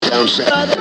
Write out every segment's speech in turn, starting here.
Down south.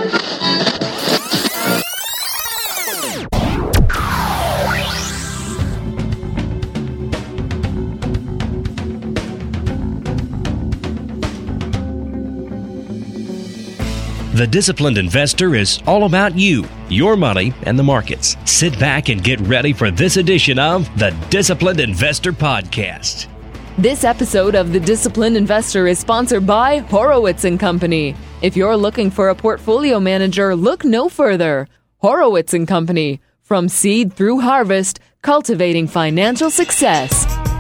The Disciplined Investor is all about you, your money, and the markets. Sit back and get ready for this edition of the Disciplined Investor Podcast. This episode of The Disciplined Investor is sponsored by Horowitz & Company. If you're looking for a portfolio manager, look no further. Horowitz & Company. From seed through harvest, cultivating financial success.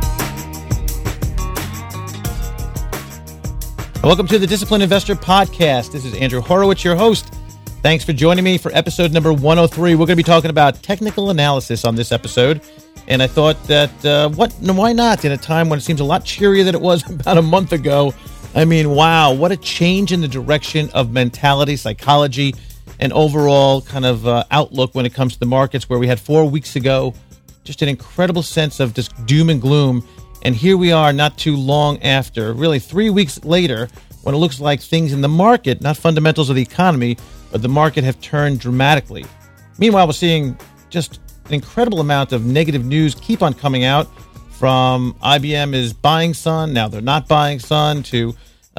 Welcome to the Disciplined Investor Podcast. This is Andrew Horowitz, your host. Thanks for joining me for episode number 103. We're going to be talking about technical analysis on this episode. And I thought that, why not? In a time when it seems a lot cheerier than it was about a month ago. I mean, wow, what a change in the direction of mentality, psychology, and overall kind of outlook when it comes to the markets, where we had 4 weeks ago just an incredible sense of just doom and gloom. And here we are not too long after, really 3 weeks later, when it looks like things in the market, not fundamentals of the economy, but the market have turned dramatically. Meanwhile, we're seeing just an incredible amount of negative news keep on coming out, from IBM is buying Sun, now they're not buying Sun, to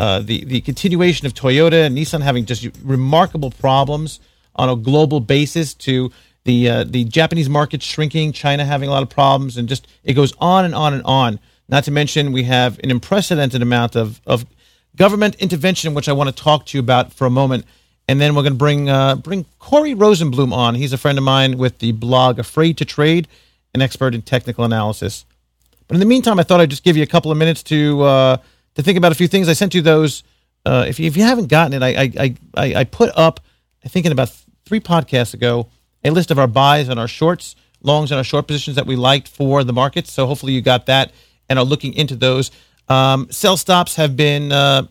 the continuation of Toyota and Nissan having just remarkable problems on a global basis, to the Japanese market shrinking, China having a lot of problems, and just it goes on and on and on. Not to mention, we have an unprecedented amount of government intervention, which I want to talk to you about for a moment. And then we're going to bring Corey Rosenblum on. He's a friend of mine with the blog Afraid to Trade, an expert in technical analysis. But in the meantime, I thought I'd just give you a couple of minutes to think about a few things. I sent you those. If you haven't gotten it, I put up, I think in about 3 podcasts ago, a list of our buys and our shorts, longs and our short positions that we liked for the markets. So hopefully you got that and are looking into those. Sell stops have been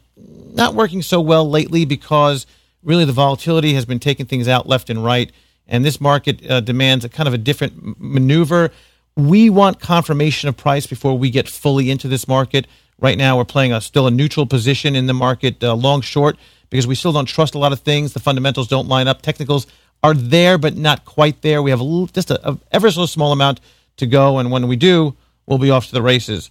not working so well lately because really the volatility has been taking things out left and right, and this market demands a kind of a different maneuver. We want confirmation of price before we get fully into this market. Right now we're playing still a neutral position in the market, long short, because we still don't trust a lot of things. The fundamentals don't line up. Technicals are there, but not quite there. We have just a ever so small amount to go, and when we do, we'll be off to the races.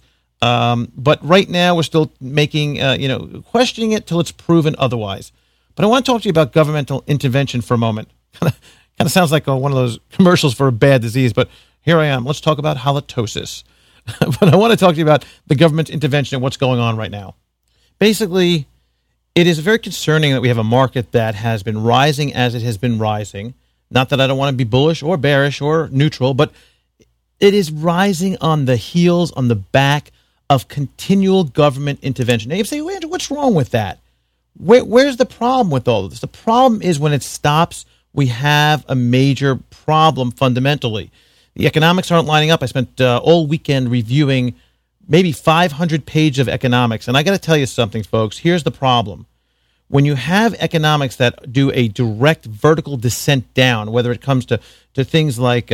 But right now, we're still making, questioning it till it's proven otherwise. But I want to talk to you about governmental intervention for a moment. Kind of sounds like one of those commercials for a bad disease, but here I am. Let's talk about halitosis. But I want to talk to you about the government intervention and what's going on right now. Basically, it is very concerning that we have a market that has been rising as it has been rising. Not that I don't want to be bullish or bearish or neutral, but it is rising on the heels, on the back of continual government intervention. Now you say, Andrew, what's wrong with that? Where's the problem with all of this? The problem is when it stops, we have a major problem fundamentally. The economics aren't lining up. I spent all weekend reviewing maybe 500 pages of economics. And I got to tell you something, folks. Here's the problem. When you have economics that do a direct vertical descent down, whether it comes to things like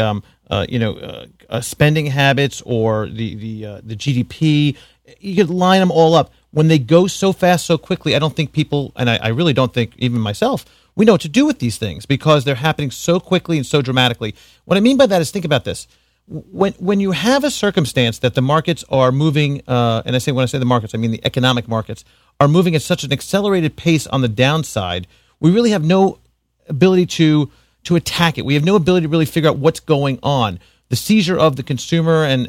spending habits or the GDP, you could line them all up. When they go so fast, so quickly, I don't think people, and I really don't think even myself, we know what to do with these things because they're happening so quickly and so dramatically. What I mean by that is, think about this. When you have a circumstance that the markets are moving, and when I say the markets, I mean the economic markets, are moving at such an accelerated pace on the downside, we really have no ability to attack it. We have no ability to really figure out what's going on. The seizure of the consumer and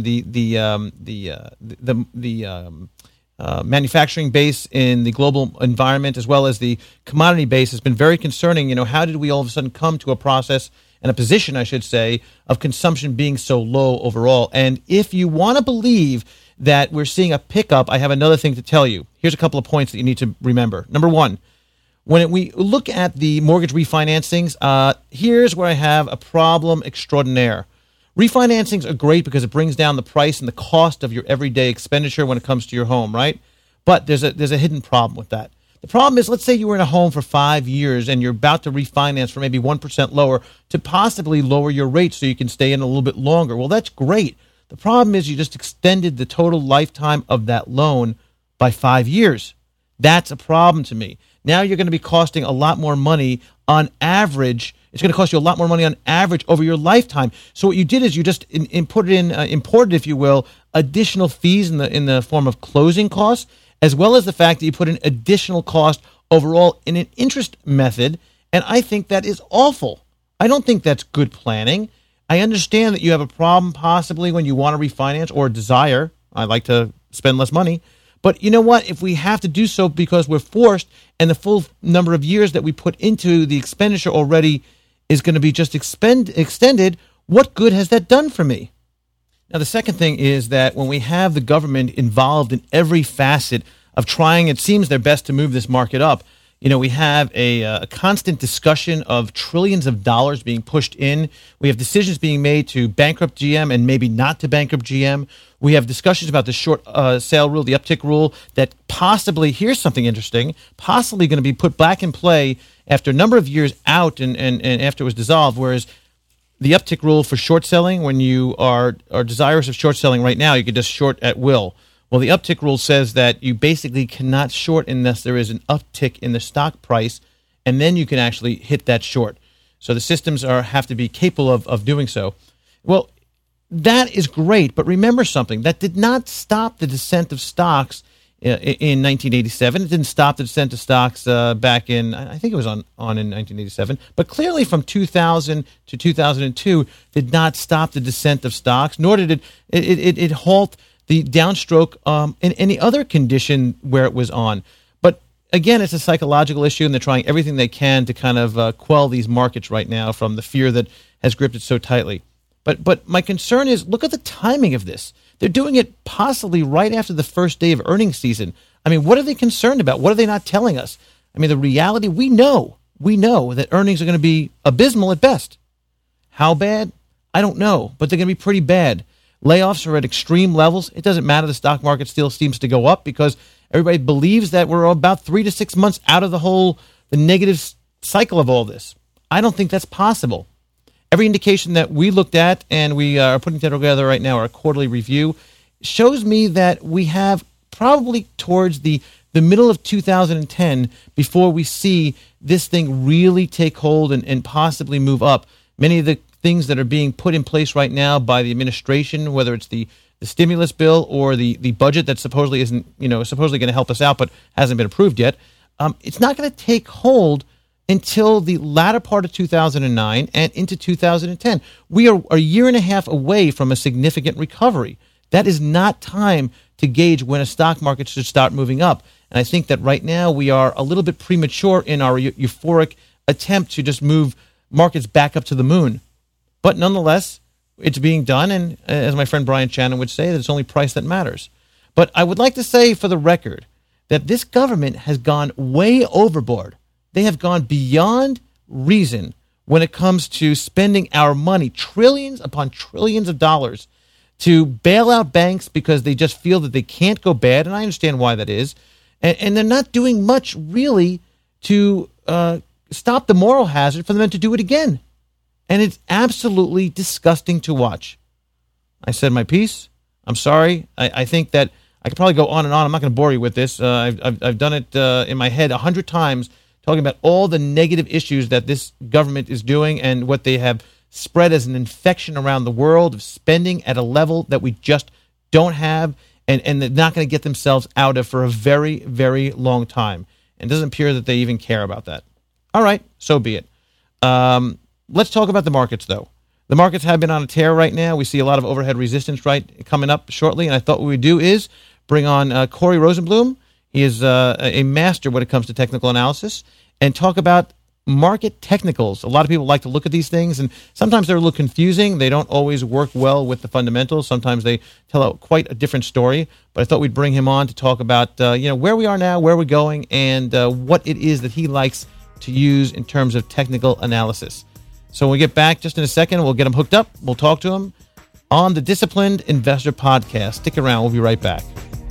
the manufacturing base in the global environment, as well as the commodity base, has been very concerning. How did we all of a sudden come to a process and a position, I should say, of consumption being so low overall? And if you want to believe that we're seeing a pickup, I have another thing to tell you. Here's a couple of points that you need to remember. Number one, when we look at the mortgage refinancings, here's where I have a problem extraordinaire. Refinancings are great because it brings down the price and the cost of your everyday expenditure when it comes to your home, right? But there's a hidden problem with that. The problem is, let's say you were in a home for 5 years and you're about to refinance for maybe 1% lower to possibly lower your rate so you can stay in a little bit longer. Well, that's great. The problem is you just extended the total lifetime of that loan by 5 years. That's a problem to me. Now you're going to be costing a lot more money on average. It's going to cost you a lot more money on average over your lifetime. So what you did is you just imported, if you will, additional fees in the form of closing costs, as well as the fact that you put an additional cost overall in an interest method. And I think that is awful. I don't think that's good planning. I understand that you have a problem possibly when you want to refinance or desire. I like to spend less money. But you know what? If we have to do so because we're forced and the full number of years that we put into the expenditure already is going to be just extended, what good has that done for me? Now, the second thing is that when we have the government involved in every facet of trying, it seems their best to move this market up. We have a constant discussion of trillions of dollars being pushed in. We have decisions being made to bankrupt GM and maybe not to bankrupt GM. We have discussions about the short sale rule, the uptick rule, that possibly, here's something interesting, possibly going to be put back in play after a number of years out and after it was dissolved, whereas the uptick rule for short selling, when you are desirous of short selling right now, you can just short at will. Well, the uptick rule says that you basically cannot short unless there is an uptick in the stock price, and then you can actually hit that short. So the systems have to be capable of doing so. Well, that is great, but remember something. That did not stop the descent of stocks in 1987. It didn't stop the descent of stocks back in, I think it was on in 1987. But clearly from 2000 to 2002 did not stop the descent of stocks, nor did it halt the downstroke in any other condition where it was on. But again, it's a psychological issue, and they're trying everything they can to kind of quell these markets right now from the fear that has gripped it so tightly. But my concern is, look at the timing of this. They're doing it possibly right after the first day of earnings season. I mean, what are they concerned about? What are they not telling us? I mean, the reality, we know that earnings are going to be abysmal at best. How bad? I don't know, but they're going to be pretty bad. Layoffs are at extreme levels. It doesn't matter. The stock market still seems to go up because everybody believes that we're about 3 to 6 months out of the negative cycle of all this. I don't think that's possible. Every indication that we looked at, and we are putting together right now our quarterly review, shows me that we have probably towards the middle of 2010 before we see this thing really take hold and possibly move up. Many of the things that are being put in place right now by the administration, whether it's the stimulus bill or the budget that supposedly isn't, supposedly going to help us out but hasn't been approved yet, it's not going to take hold until the latter part of 2009 and into 2010. We are a year and a half away from a significant recovery. That is not time to gauge when a stock market should start moving up. And I think that right now we are a little bit premature in our euphoric attempt to just move markets back up to the moon. But nonetheless, it's being done, and as my friend Brian Shannon would say, that it's only price that matters. But I would like to say for the record that this government has gone way overboard. They have gone beyond reason when it comes to spending our money, trillions upon trillions of dollars, to bail out banks because they just feel that they can't go bad, and I understand why that is. And they're not doing much, really, to stop the moral hazard for them to do it again. And it's absolutely disgusting to watch. I said my piece. I'm sorry. I think that I could probably go on and on. I'm not going to bore you with this. I've done it in my head 100 times, talking about all the negative issues that this government is doing and what they have spread as an infection around the world of spending at a level that we just don't have, and they're not going to get themselves out of for a very, very long time. And it doesn't appear that they even care about that. All right, so be it. Let's talk about the markets, though. The markets have been on a tear right now. We see a lot of overhead resistance coming up shortly, and I thought what we'd do is bring on Corey Rosenblum. He is a master when it comes to technical analysis, and talk about market technicals. A lot of people like to look at these things, and sometimes they're a little confusing. They don't always work well with the fundamentals. Sometimes they tell quite a different story. But I thought we'd bring him on to talk about where we are now, where we're going, and what it is that he likes to use in terms of technical analysis. So when we get back just in a second, we'll get him hooked up. We'll talk to him on the Disciplined Investor Podcast. Stick around. We'll be right back.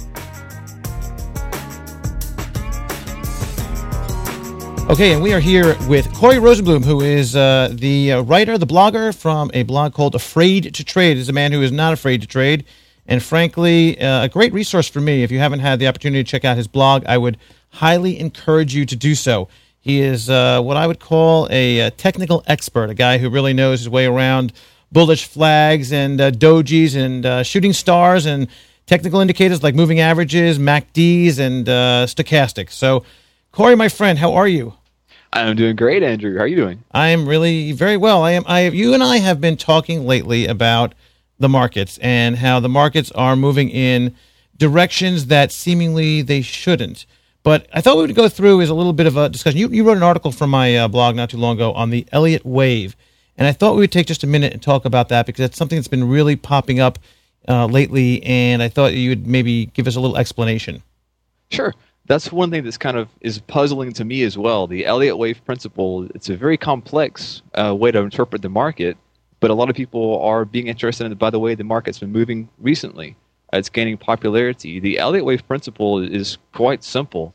Okay, and we are here with Corey Rosenblum, who is the writer, the blogger from a blog called Afraid to Trade. He's a man who is not afraid to trade. and frankly, a great resource for me. If you haven't had the opportunity to check out his blog, I would highly encourage you to do so. He is what I would call a technical expert, a guy who really knows his way around bullish flags and dojis and shooting stars and technical indicators like moving averages, MACDs, and stochastics. So, Corey, my friend, how are you? I'm doing great, Andrew. How are you doing? I am really very well. You and I have been talking lately about the markets and how the markets are moving in directions that seemingly they shouldn't. But I thought we would go through is a little bit of a discussion. You wrote an article from my blog not too long ago on the Elliott wave, and I thought we would take just a minute and talk about that because it's something that's been really popping up lately, and I thought you would maybe give us a little explanation. Sure. That's one thing that's kind of is puzzling to me as well. The Elliott wave principle, it's a very complex way to interpret the market, but a lot of people are being interested in it by the way the market's been moving recently. It's gaining popularity. The Elliott wave principle is quite simple.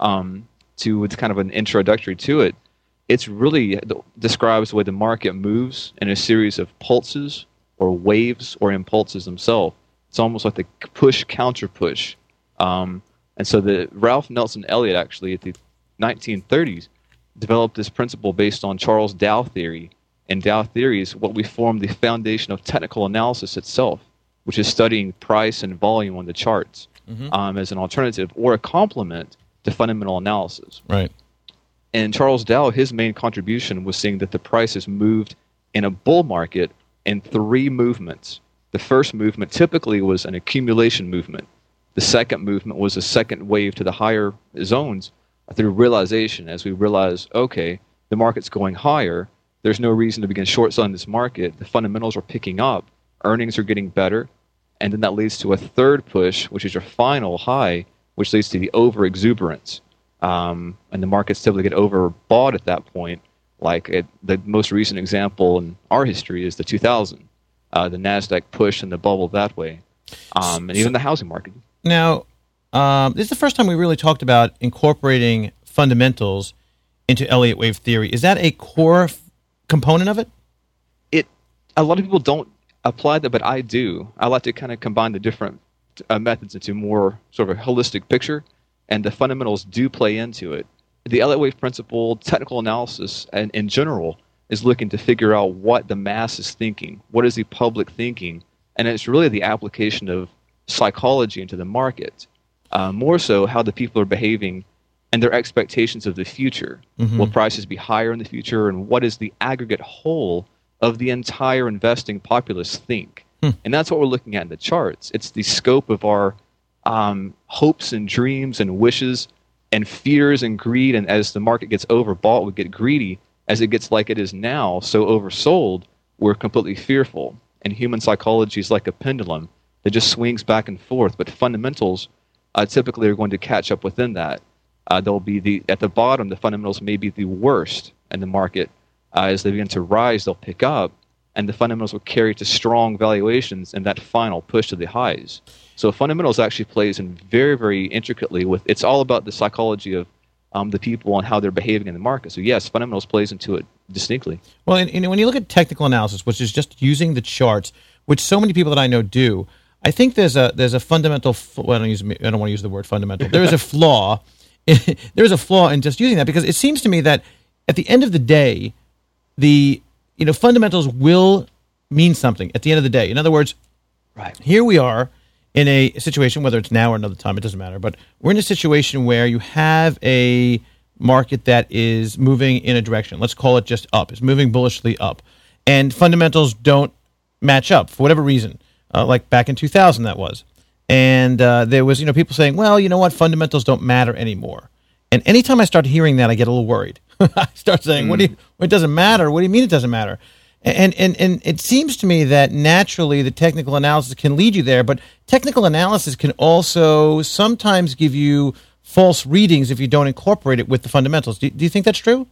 It's kind of an introductory to it. It's really describes the way the market moves in a series of pulses or waves or impulses themselves. It's almost like the push-counter-push. And so the Ralph Nelson Elliott actually at the 1930s developed this principle based on Charles Dow theory. And Dow theory is what we form the foundation of technical analysis itself, which is studying price and volume on the charts as an alternative or a complement to fundamental analysis. Right. And Charles Dow, his main contribution was seeing that the price has moved in a bull market in three movements. The first movement typically was an accumulation movement. The second movement was a second wave to the higher zones through realization. As we realize, okay, the market's going higher, there's no reason to begin short selling this market. The fundamentals are picking up, earnings are getting better, and then that leads to a third push, which is your final high, which leads to the over-exuberance. And the markets typically get overbought at that point. The most recent example in our history is the 2000, the NASDAQ push and the bubble that way, and even the housing market. Now, this is the first time we really talked about incorporating fundamentals into Elliott wave theory. Is that a core component of it? A lot of people don't apply that, but I do. I like to kind of combine the different methods into more sort of a holistic picture, and the fundamentals do play into it. The Elliott wave principle, technical analysis, and in general, is looking to figure out what the mass is thinking, what is the public thinking, and it's really the application of psychology into the market, more so how the people are behaving and their expectations of the future. Will prices be higher in the future, and what is the aggregate whole of the entire investing populace think? And that's what we're looking at in the charts. It's the scope of our hopes and dreams and wishes and fears and greed, and as the market gets overbought, we get greedy. As it gets like it is now, so oversold, we're completely fearful. And human psychology is like a pendulum that just swings back and forth, but fundamentals typically are going to catch up within that. They'll be at the bottom, the fundamentals may be the worst in the market. As they begin to rise, they'll pick up, and the fundamentals will carry to strong valuations and that final push to the highs. So fundamentals actually plays in very, very intricately with, it's all about the psychology of the people and how they're behaving in the market. So yes, fundamentals plays into it distinctly. Well, and when you look at technical analysis, which is just using the charts, which so many people that I know do, I think there's a fundamental. Well, I don't want to use the word fundamental. There is a flaw. There is a flaw in just using that because it seems to me that at the end of the day, the fundamentals will mean something at the end of the day. In other words, right here we are in a situation, whether it's now or another time, it doesn't matter. But we're in a situation where you have a market that is moving in a direction. Let's call it just up. It's moving bullishly up, and fundamentals don't match up for whatever reason. Like back in 2000, that was. And there was, people saying, well, you know what, fundamentals don't matter anymore. And anytime I start hearing that, I get a little worried. I start saying, it doesn't matter? What do you mean it doesn't matter? And it seems to me that naturally the technical analysis can lead you there, but technical analysis can also sometimes give you false readings if you don't incorporate it with the fundamentals. Do you think that's true?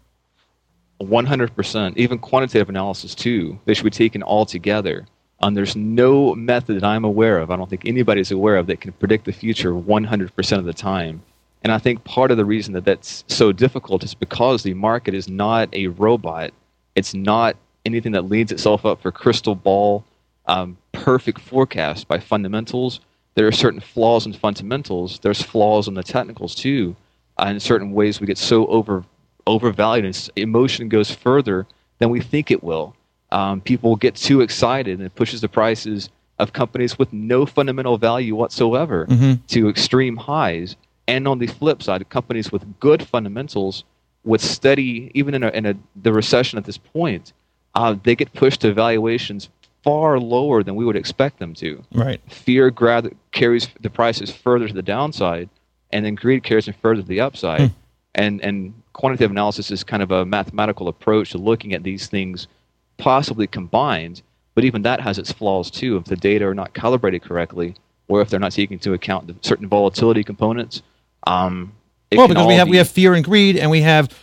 100%. Even quantitative analysis, too. They should be taken all together. There's no method that I'm aware of, I don't think anybody's aware of, that can predict the future 100% of the time. And I think part of the reason that that's so difficult is because the market is not a robot. It's not anything that leads itself up for crystal ball perfect forecast by fundamentals. There are certain flaws in fundamentals. There's flaws in the technicals too. In certain ways, we get so overvalued, and emotion goes further than we think it will. People get too excited, and it pushes the prices of companies with no fundamental value whatsoever to extreme highs. And on the flip side, companies with good fundamentals, with steady, even in the recession at this point, they get pushed to valuations far lower than we would expect them to. Right. Fear carries the prices further to the downside, and then greed carries them further to the upside. And quantitative analysis is kind of a mathematical approach to looking at these things possibly combined, but even that has its flaws too. If the data are not calibrated correctly, or if they're not taking into account the certain volatility components, because we have fear and greed, and we have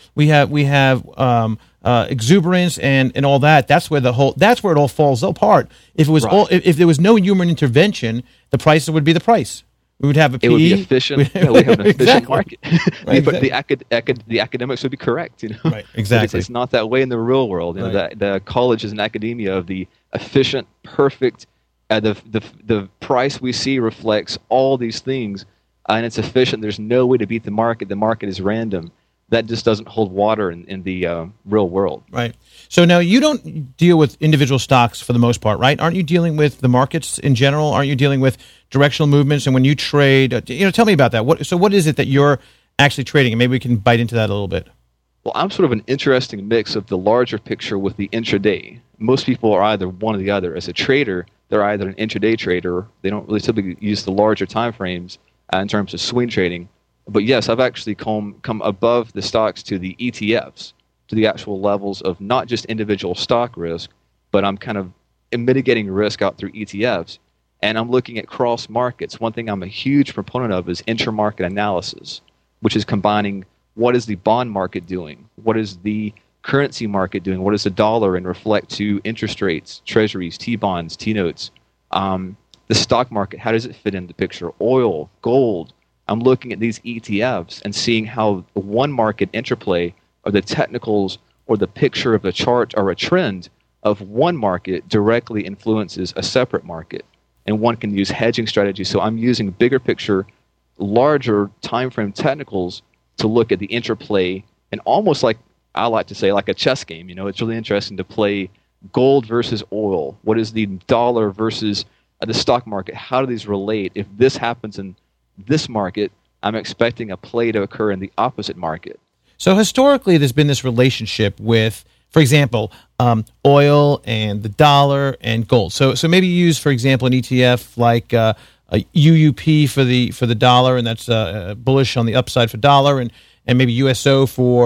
exuberance and all that. That's where it all falls apart. If it was if there was no human intervention, the price would be the price. We would have a PE. It would be efficient. We would have an efficient Exactly. market. Right, But the academics would be correct. Right, exactly. It's not that way in the real world. The college is an academia of the efficient, perfect. The price we see reflects all these things, and it's efficient. There's no way to beat the market. The market is random. That just doesn't hold water in the real world. Right. So now you don't deal with individual stocks for the most part, right? Aren't you dealing with the markets in general? Aren't you dealing with directional movements? And when you trade, tell me about that. What is it that you're actually trading? And maybe we can bite into that a little bit. Well, I'm sort of an interesting mix of the larger picture with the intraday. Most people are either one or the other. As a trader, they're either an intraday trader. They don't really typically use the larger time frames in terms of swing trading. But yes, I've actually come above the stocks to the ETFs, to the actual levels of not just individual stock risk, but I'm kind of mitigating risk out through ETFs. And I'm looking at cross markets. One thing I'm a huge proponent of is intramarket analysis, which is combining what is the bond market doing, what is the currency market doing, what is the dollar and reflect to interest rates, treasuries, T-bonds, T-notes, the stock market, how does it fit in the picture, oil, gold. I'm looking at these ETFs and seeing how the one market interplay or the technicals or the picture of the chart or a trend of one market directly influences a separate market. And one can use hedging strategies. So I'm using bigger picture, larger time frame technicals to look at the interplay, and almost like I like to say, like a chess game. It's really interesting to play gold versus oil. What is the dollar versus the stock market? How do these relate? If this happens in this market, I'm expecting a play to occur in the opposite market. So historically, there's been this relationship with, for example, oil and the dollar and gold. So maybe you use, for example, an ETF like a UUP for the dollar, and that's bullish on the upside for dollar, and maybe USO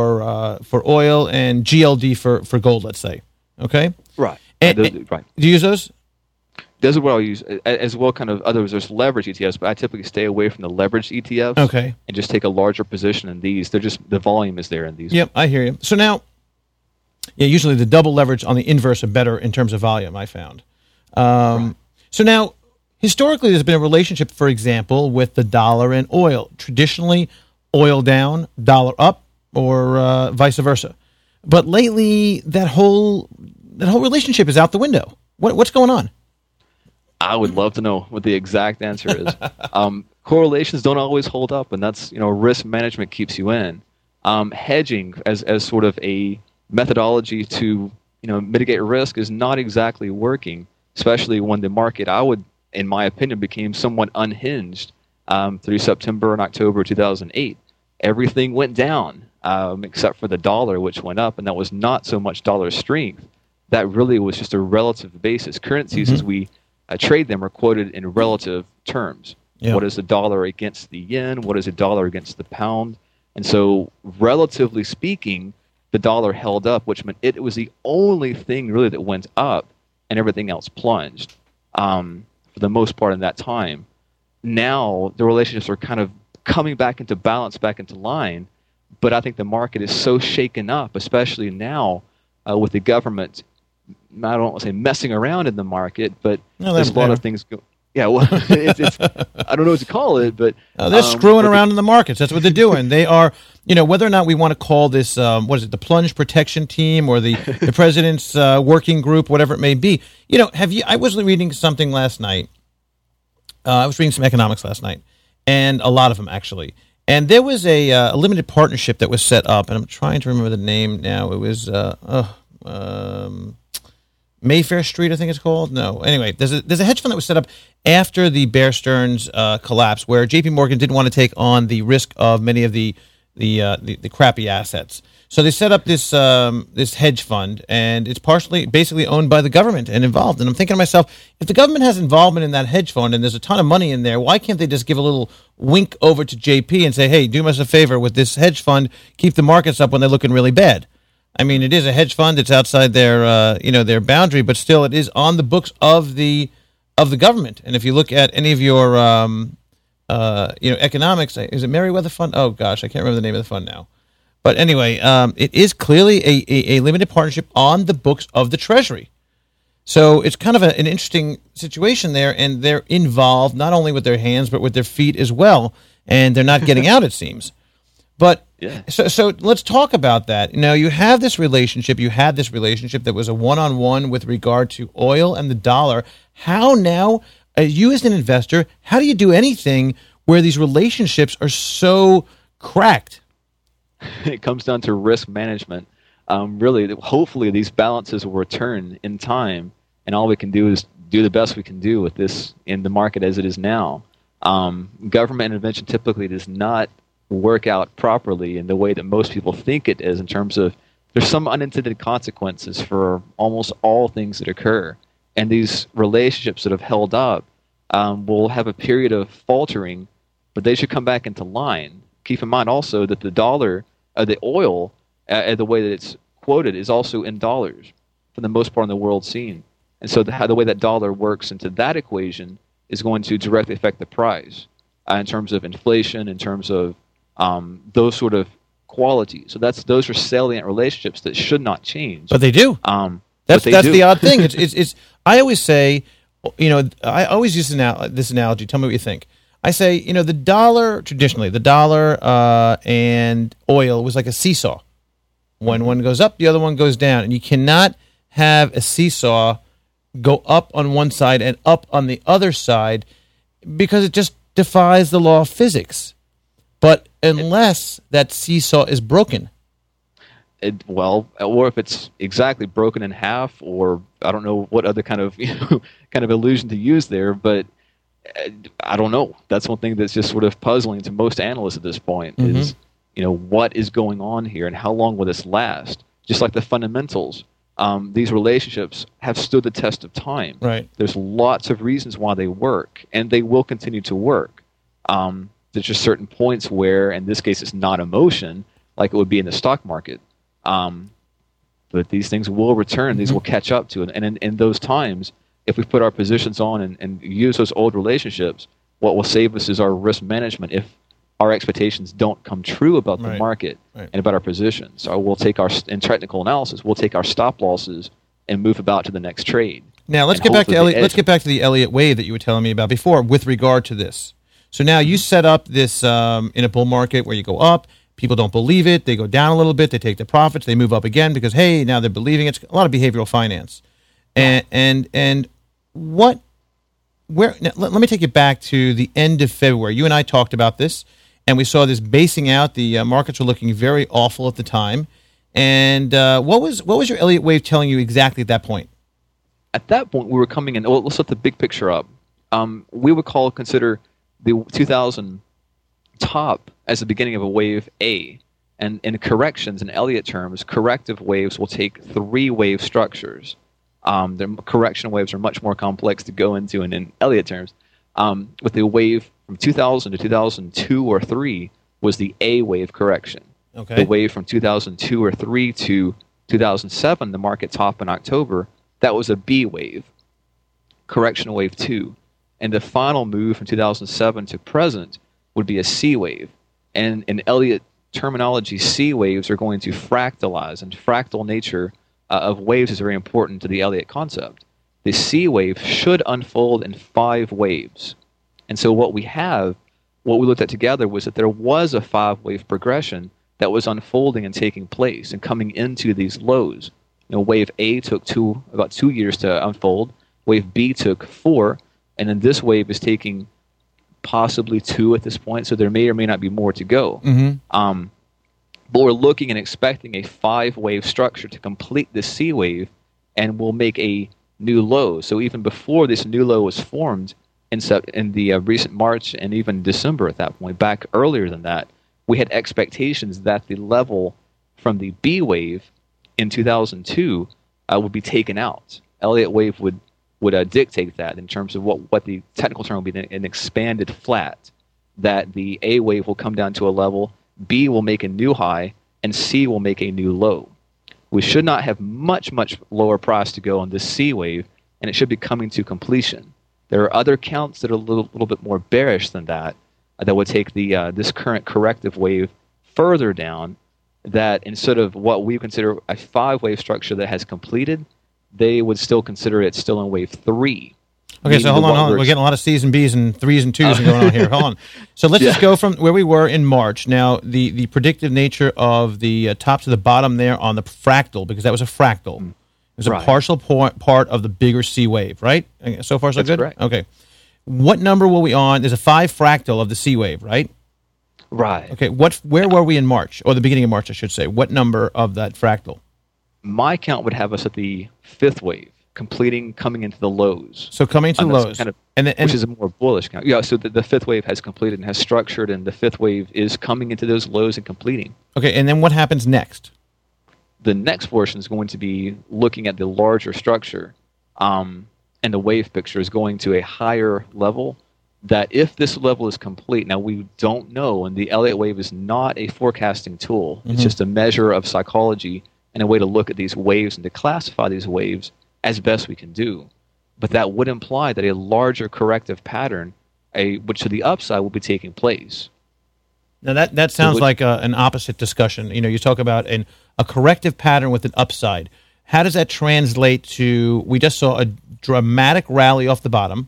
for oil, and GLD for gold. Let's say, okay, right, right. Do you use those? Those are what I'll use, as well. Kind of others. There's leverage ETFs, but I typically stay away from the leveraged ETFs. Okay, and just take a larger position in these. They're just the volume is there in these. Yep, I hear you. So now, usually the double leverage on the inverse are better in terms of volume. I found. Right. So now, historically, there's been a relationship, for example, with the dollar and oil. Traditionally, oil down, dollar up, or vice versa. But lately, that whole relationship is out the window. What's going on? I would love to know what the exact answer is. Correlations don't always hold up, and that's risk management keeps you in. Hedging as sort of a methodology to mitigate risk is not exactly working, especially when the market, in my opinion, became somewhat unhinged through September and October 2008. Everything went down except for the dollar, which went up, and that was not so much dollar strength. That really was just a relative basis. Currencies, as we trade them, are quoted in relative terms. Yep. What is the dollar against the yen? What is the dollar against the pound? And so, relatively speaking, the dollar held up, which meant it was the only thing really that went up, and everything else plunged for the most part in that time. Now, the relationships are kind of coming back into balance, back into line, but I think the market is so shaken up, especially now with the government, I don't want to say messing around in the market, but there's a lot of things Yeah, well, it's I don't know what to call it, but they're screwing around in the markets. That's what they're doing. They are, whether or not we want to call this, what is it, the plunge protection team or the president's working group, whatever it may be. I was reading something last night. I was reading some economics last night, and a lot of them actually. And there was a limited partnership that was set up, and I'm trying to remember the name now. It was Mayfair Street, I think it's called. No, anyway, there's a hedge fund that was set up after the Bear Stearns collapse, where J.P. Morgan didn't want to take on the risk of many of the crappy assets. So they set up this hedge fund, and it's basically owned by the government and involved. And I'm thinking to myself, if the government has involvement in that hedge fund and there's a ton of money in there, why can't they just give a little wink over to JP and say, hey, do us a favor with this hedge fund, keep the markets up when they're looking really bad? I mean, it is a hedge fund. It's outside their their boundary, but still, it is on the books of the government. And if you look at any of your economics, is it Meriwether Fund? Oh gosh, I can't remember the name of the fund now. But anyway, it is clearly a limited partnership on the books of the Treasury. So it's kind of an interesting situation there, and they're involved not only with their hands but with their feet as well, and they're not getting out, it seems. But yeah. So let's talk about that. You have this relationship. You had this relationship that was a one-on-one with regard to oil and the dollar. How now, you as an investor, how do you do anything where these relationships are so cracked? It comes down to risk management. Really, hopefully these balances will return in time, and all we can do is do the best we can do with this in the market as it is now. Government intervention typically does not work out properly in the way that most people think it is, in terms of there's some unintended consequences for almost all things that occur. And these relationships that have held up will have a period of faltering, but they should come back into line. Keep in mind also that the dollar, the oil, the way that it's quoted is also in dollars for the most part on the world scene. And so the way that dollar works into that equation is going to directly affect the price in terms of inflation, in terms of those sort of qualities. So those are salient relationships that should not change. But they do. That's the odd thing. It's I always say, I always use this analogy. Tell me what you think. I say, the dollar and oil was like a seesaw. When one goes up, the other one goes down, and you cannot have a seesaw go up on one side and up on the other side because it just defies the law of physics. But unless that seesaw is broken. Or if it's exactly broken in half, or I don't know what other kind of illusion to use there, but I don't know. That's one thing that's just sort of puzzling to most analysts at this point is, what is going on here and how long will this last? Just like the fundamentals, these relationships have stood the test of time. Right. There's lots of reasons why they work, and they will continue to work. There's just certain points where, in this case, it's not emotion, like it would be in the stock market. But these things will return. These will catch up to it. And in those times, if we put our positions on and use those old relationships, what will save us is our risk management if our expectations don't come true about the market and about our positions. So we'll take in technical analysis, we'll take our stop losses and move about to the next trade. Now, let's get back to Elliott. Let's get back to the Elliott wave that you were telling me about before with regard to this. So now you set up this in a bull market where you go up, people don't believe it, they go down a little bit, they take the profits, they move up again because, hey, now they're believing it. It's a lot of behavioral finance. And let me take you back to the end of February. You and I talked about this, and we saw this basing out. The markets were looking very awful at the time. And what was your Elliott wave telling you exactly at that point? At that point, we were coming in. Well, let's set the big picture up. We would consider the 2000 top as the beginning of a wave A. And in corrections, in Elliott terms, corrective waves will take 3 wave structures. The correction waves are much more complex to go into, and in Elliott terms, with the wave from 2000 to 2002 or 3 was the A wave correction. Okay. The wave from 2002 or 3 to 2007, the market top in October, that was a B wave, correction wave 2. And the final move from 2007 to present would be a C wave. And in Elliott terminology, C waves are going to fractalize, and fractal nature of waves is very important to the Elliott concept. the C wave should unfold in 5 waves. And so what we looked at together was that there was a 5-wave progression that was unfolding and taking place and coming into these lows. Wave A took about 2 years to unfold. Wave B took 4, and then this wave is taking possibly 2 at this point, so there may or may not be more to go. Mm-hmm. But we're looking and expecting a 5-wave structure to complete this C wave, and we'll make a new low. So even before this new low was formed in the recent March and even December at that point, back earlier than that, we had expectations that the level from the B wave in 2002 would be taken out. Elliott wave would dictate that in terms of what the technical term would be, an expanded flat, that the A wave will come down to a level, B will make a new high, and C will make a new low. We should not have much lower price to go on this C wave, and it should be coming to completion. There are other counts that are a little bit more bearish than that would take this current corrective wave further down, that instead of what we consider a 5-wave structure that has completed, they would still consider it still in wave 3. Okay, so hold on. We're getting a lot of C's and B's and 3s and 2s going on here. Hold on. So let's just go from where we were in March. Now, the predictive nature of the top to the bottom there on the fractal, because that was a fractal. It was a partial part of the bigger C wave, right? So far, so That's good? Correct. Okay. What number were we on? There's a 5 fractal of the C wave, right? Right. Okay. Where were we in March, or the beginning of March, I should say? What number of that fractal? My count would have us at the 5th wave, coming into the lows. So coming to the lows, which is a more bullish count. Yeah, so the 5th wave has completed and has structured, and the 5th wave is coming into those lows and completing. Okay, and then what happens next? The next portion is going to be looking at the larger structure, and the wave picture is going to a higher level, that if this level is complete, now we don't know, and the Elliott wave is not a forecasting tool. Mm-hmm. It's just a measure of psychology and a way to look at these waves and to classify these waves as best we can do. But that would imply that a larger corrective pattern, which to the upside, will be taking place. Now that sounds like an opposite discussion. You talk about a corrective pattern with an upside. How does that translate to, we just saw a dramatic rally off the bottom,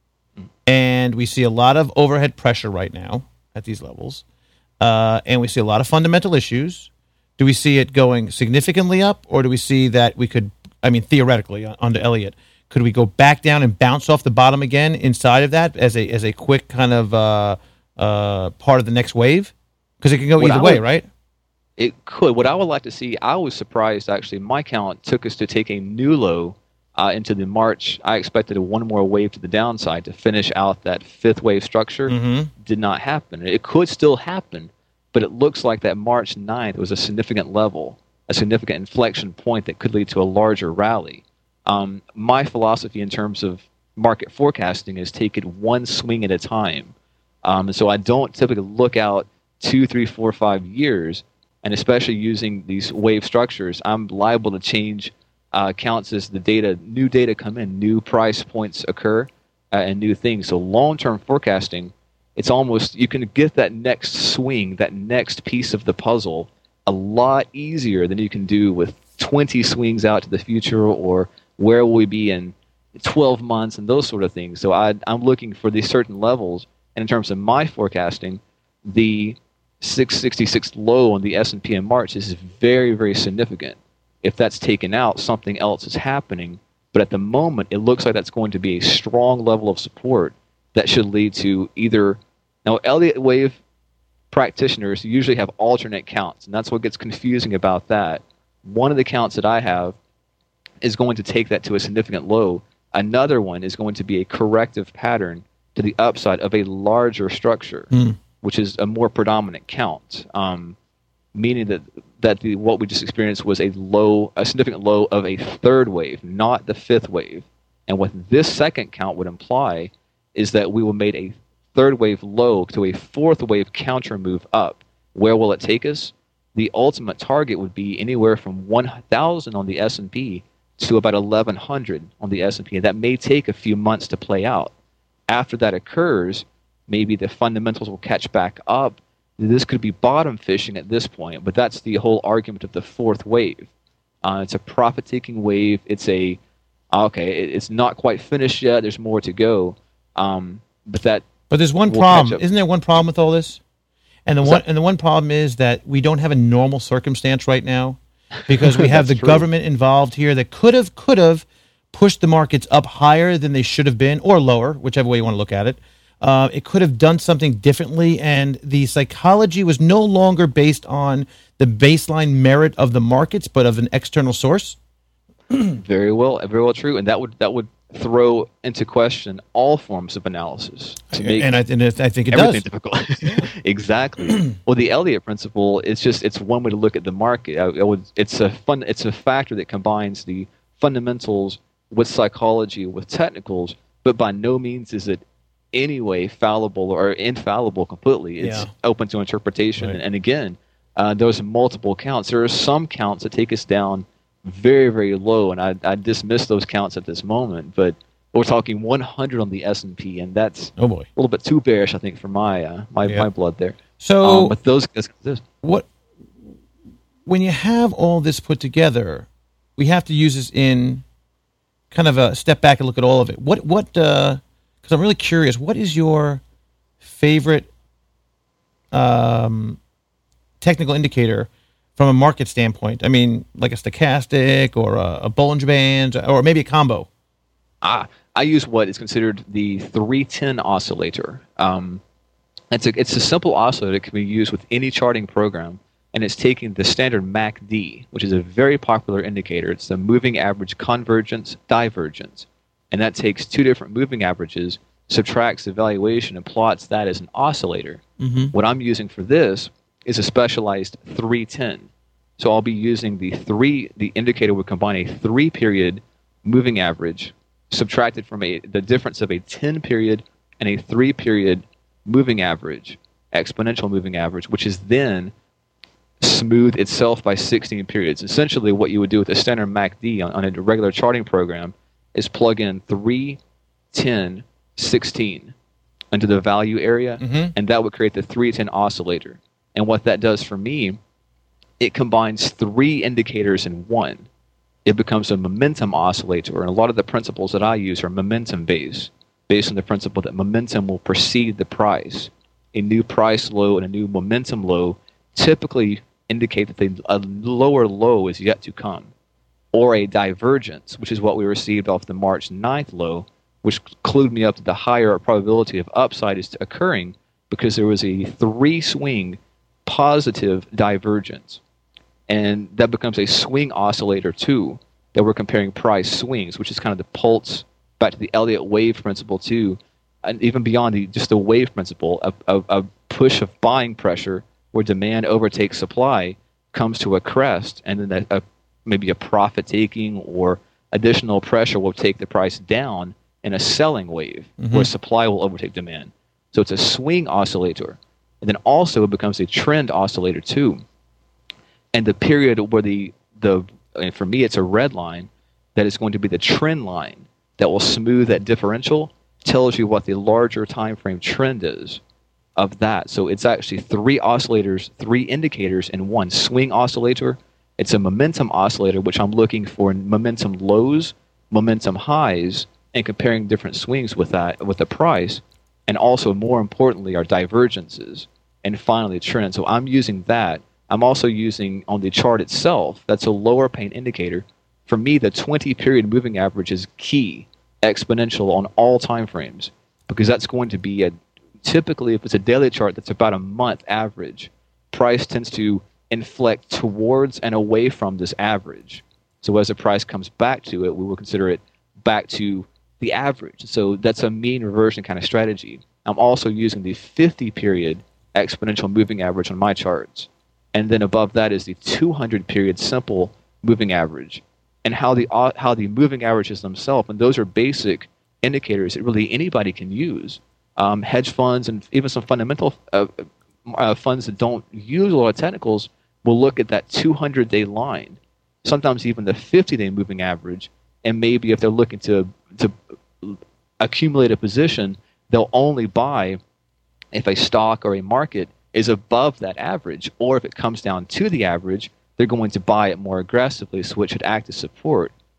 and we see a lot of overhead pressure right now at these levels, and we see a lot of fundamental issues. Do we see it going significantly up, or do we see that we could, theoretically, onto Elliott, could we go back down and bounce off the bottom again inside of that as a quick kind of part of the next wave? Because it can go either way, right? It could. What I would like to see, I was surprised, actually. My count took us to take a new low into the March. I expected one more wave to the downside to finish out that 5th wave structure. Mm-hmm. Did not happen. It could still happen, but it looks like that March 9th was a significant level, a significant inflection point that could lead to a larger rally. My philosophy in terms of market forecasting is take it one swing at a time. So I don't typically look out 2, 3, 4, 5 years, and especially using these wave structures, I'm liable to change counts as new data come in, new price points occur, and new things. So long-term forecasting, it's almost, you can get that next swing, that next piece of the puzzle a lot easier than you can do with 20 swings out to the future, or where will we be in 12 months and those sort of things. So I'm looking for these certain levels, and in terms of my forecasting, the 666 low on the S&P in March is very, very significant. If that's taken out, something else is happening. But at the moment, it looks like that's going to be a strong level of support that should lead to either... Now, Elliott wave practitioners usually have alternate counts, and that's what gets confusing about that. One of the counts that I have is going to take that to a significant low. Another one is going to be a corrective pattern to the upside of a larger structure, which is a more predominant count, meaning that what we just experienced was a significant low of a 3rd wave, not the 5th wave. And what this second count would imply is that we will make a 3rd wave low to a 4th wave counter move up. Where will it take us? The ultimate target would be anywhere from 1,000 on the S&P to about 1,100 on the S&P. And that may take a few months to play out. After that occurs, maybe the fundamentals will catch back up. This could be bottom fishing at this point, but that's the whole argument of the 4th wave. It's a profit-taking wave. It's a okay, it's not quite finished yet. There's more to go. But there's one problem. Isn't there one problem with all this? And the one problem is that we don't have a normal circumstance right now because we have the government involved here that could have pushed the markets up higher than they should have been, or lower, whichever way you want to look at it. It could have done something differently, and the psychology was no longer based on the baseline merit of the markets, but of an external source. Very well true, and that would throw into question all forms of analysis. And I think it everything does. Difficult. Exactly. Well, the Elliott principle it's one way to look at the market. It's a factor that combines the fundamentals with psychology with technicals, but by no means is it anyway fallible or infallible completely. It's open to interpretation. Right. And again, there's multiple counts. There are some counts that take us down very, very low, and I dismiss those counts at this moment. But we're talking 100 on the S&P, and that's a little bit too bearish, I think, for my blood there. So, but those when you have all this put together, we have to use this in kind of a step back and look at all of it. Because I'm really curious, what is your favorite technical indicator from a market standpoint? I mean, like a stochastic or a Bollinger Band, or maybe a combo. I use what is considered the 310 oscillator. It's a simple oscillator that can be used with any charting program, and it's taking the standard MACD, which is a very popular indicator. It's the moving average convergence divergence, and that takes two different moving averages, subtracts the valuation, and plots that as an oscillator. Mm-hmm. What I'm using for this is a specialized 310. So I'll be using the indicator would combine a 3-period moving average subtracted from the difference of a 10-period and a 3-period moving average, exponential moving average, which is then smooth itself by 16 periods. Essentially what you would do with a standard MACD on a regular charting program is plug in 3, 10, 16 into the value area, and that would create the 310 oscillator. And what that does for me, it combines 3 indicators in one. It becomes a momentum oscillator, and a lot of the principles that I use are momentum-based, based on the principle that momentum will precede the price. A new price low and a new momentum low typically indicate that a lower low is yet to come, or a divergence, which is what we received off the March 9th low, which clued me up to the higher probability of upside is occurring because there was a 3-swing positive divergence. And that becomes a swing oscillator too, that we're comparing price swings, which is kind of the pulse back to the Elliott wave principle too, and even beyond just the wave principle, a push of buying pressure where demand overtakes supply comes to a crest, and then maybe a profit taking or additional pressure will take the price down in a selling wave where supply will overtake demand. So it's a swing oscillator. And then also it becomes a trend oscillator too. And the period where for me it's a red line that is going to be the trend line that will smooth that differential, tells you what the larger time frame trend is of that. So it's actually 3 oscillators, 3 indicators in one. Swing oscillator, it's a momentum oscillator, which I'm looking for momentum lows, momentum highs, and comparing different swings with that, with the price. And also, more importantly, our divergences. And finally, trend. So I'm using that. I'm also using, on the chart itself, that's a lower pain indicator. For me, the 20-period moving average is key, exponential on all time frames, because that's going to be typically, if it's a daily chart, that's about a month average. Price tends to inflect towards and away from this average. So as the price comes back to it, we will consider it back to the average. So that's a mean reversion kind of strategy. I'm also using the 50-period exponential moving average on my charts. And then above that is the 200-period simple moving average. And how the moving averages themselves, and those are basic indicators that really anybody can use. Hedge funds and even some fundamental funds that don't use a lot of technicals will look at that 200-day line, sometimes even the 50-day moving average, and maybe if they're looking to accumulate a position, they'll only buy if a stock or a market is above that average, or if it comes down to the average, they're going to buy it more aggressively, so it should act as support.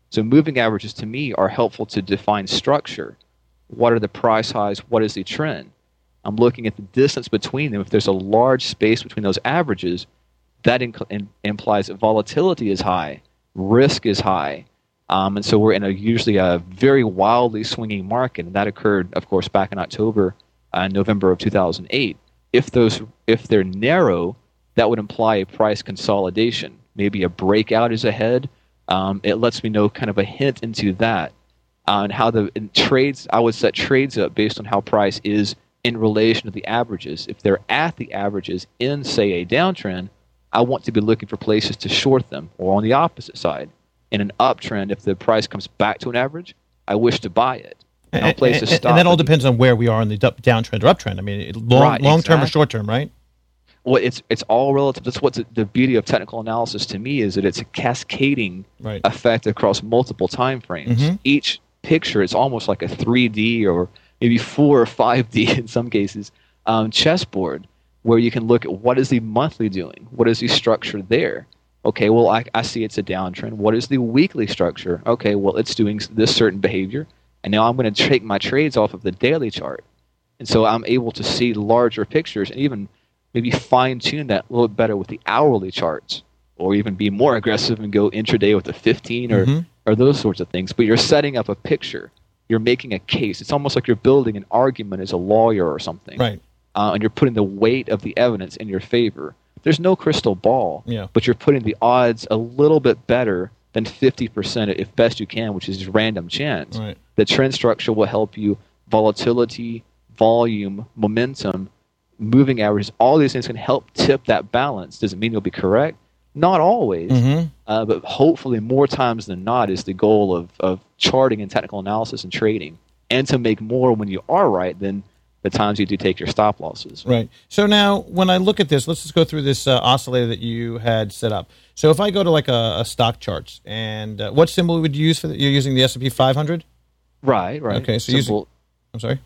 So moving averages to me are helpful to define structure. What are the price highs? What is the trend? I'm looking at the distance between them. If there's a large space between those averages, that implies that volatility is high, risk is high. And so we're in usually a very wildly swinging market. And that occurred, of course, back in October and November of 2008. If they're narrow, that would imply a price consolidation. Maybe a breakout is ahead. It lets me know kind of a hint into that. And how trades, I would set trades up based on how price is in relation to the averages. If they're at the averages in, say, a downtrend, I want to be looking for places to short them, or on the opposite side. In an uptrend, if the price comes back to an average, I wish to buy it. And that all depends on where we are in the downtrend or uptrend. I mean, long term or short term, right? Well, it's all relative. That's what's the beauty of technical analysis to me, is that it's a cascading effect across multiple time frames. Mm-hmm. Each picture is almost like a 3D or maybe 4 or 5D in some cases chessboard, where you can look at what is the monthly doing, what is the structure there. Okay, well, I see it's a downtrend. What is the weekly structure? Okay, well, it's doing this certain behavior, and now I'm going to take my trades off of the daily chart. And so I'm able to see larger pictures and even maybe fine-tune that a little bit better with the hourly charts, or even be more aggressive and go intraday with the 15 or those sorts of things. But you're setting up a picture. You're making a case. It's almost like you're building an argument as a lawyer or something. Right. And you're putting the weight of the evidence in your favor. There's no crystal ball, but you're putting the odds a little bit better than 50% if best you can, which is random chance. Right. The trend structure will help you. Volatility, volume, momentum, moving averages, all these things can help tip that balance. Does it mean you'll be correct? Not always, but hopefully more times than not is the goal of charting and technical analysis and trading, and to make more when you are right than the times you do take your stop losses. Right. So now when I look at this, let's just go through this oscillator that you had set up. So if I go to like a stock charts, and what symbol would you use for that? You're using the S&P 500? Right. Okay, so I'm sorry?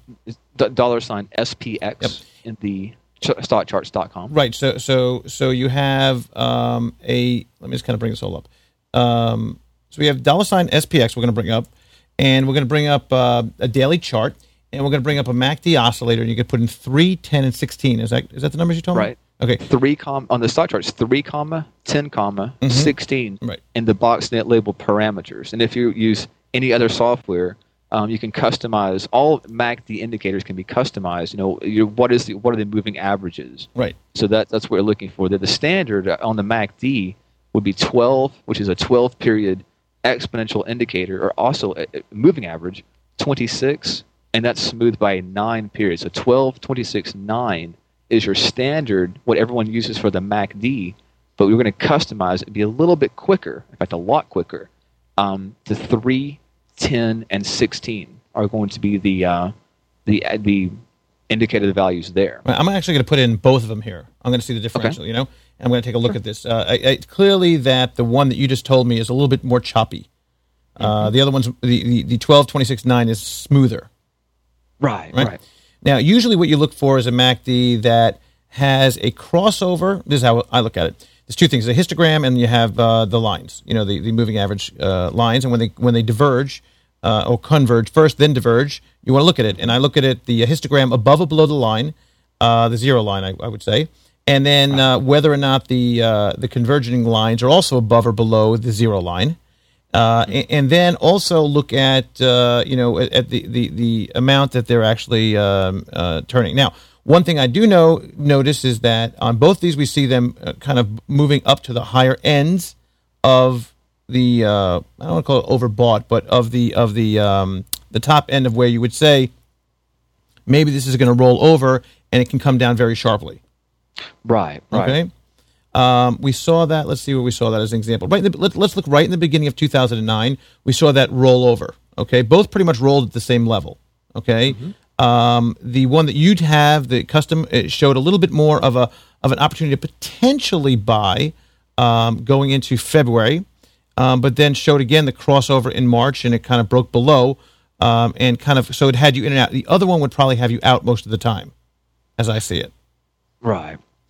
$SPX in the stockcharts.com. Right. So you have let me just kind of bring this all up. So we have $SPX we're going to bring up, and we're going to bring up a daily chart, and we're going to bring up a MACD oscillator, and you could put in 3, 10, and 16. Is that the numbers you told me? Right. Okay. On the stock charts, 3, 10, 16 in the box net labeled parameters. And if you use any other software, you can customize. All MACD indicators can be customized. What are the moving averages? Right. So that's what we're looking for. The standard on the MACD would be 12, which is a 12-period exponential indicator, or also a moving average, 26, and that's smoothed by a 9 period. So 12, 26, 9 is your standard, what everyone uses for the MACD, but we're going to customize it and be a little bit quicker, in fact, a lot quicker. To 3, 10, and 16 are going to be the indicator values there. I'm actually going to put in both of them here. I'm going to see the differential, and I'm going to take a look at this. It's clearly that the one that you just told me is a little bit more choppy. The other one's, the 12, 26, 9 is smoother. Right. Now, usually what you look for is a MACD that has a crossover. This is how I look at it. There's two things: a histogram, and you have the lines. The moving average lines, and when they diverge or converge first, then diverge, you want to look at it. And I look at it, the histogram above or below the line, the zero line, I would say, and then whether or not the converging lines are also above or below the zero line. And then also look at at the amount that they're actually turning. Now, one thing I do notice is that on both these we see them kind of moving up to the higher ends of the I don't want to call it overbought, but of the top end of where you would say maybe this is going to roll over and it can come down very sharply. Right. Okay. We saw that. Let's see where we saw that as an example. Let's look right in the beginning of 2009. We saw that roll over. Okay, both pretty much rolled at the same level. Okay, the one that you'd have, the custom, it showed a little bit more of an opportunity to potentially buy going into February, but then showed again the crossover in March, and it kind of broke below, and kind of so it had you in and out. The other one would probably have you out most of the time, as I see it. Right.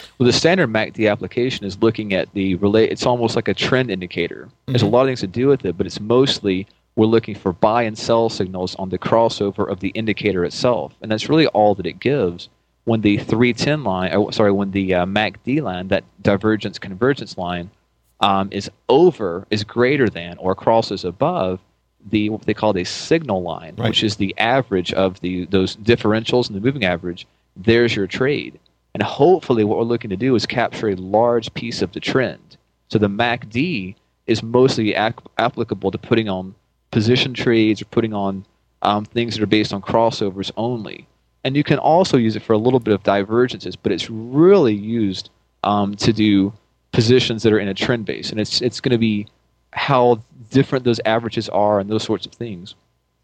Well, the standard MACD application is looking at it's almost like a trend indicator. There's a lot of things to do with it, but it's mostly we're looking for buy and sell signals on the crossover of the indicator itself. And that's really all that it gives when the 310 line, when the MACD line, that divergence convergence line, is greater than or crosses above what they call a signal line, right, which is the average of those differentials and the moving average. There's your trade. And hopefully what we're looking to do is capture a large piece of the trend. So the MACD is mostly applicable to putting on position trades or putting on things that are based on crossovers only. And you can also use it for a little bit of divergences, but it's really used to do positions that are in a trend base. And it's going to be how different those averages are and those sorts of things.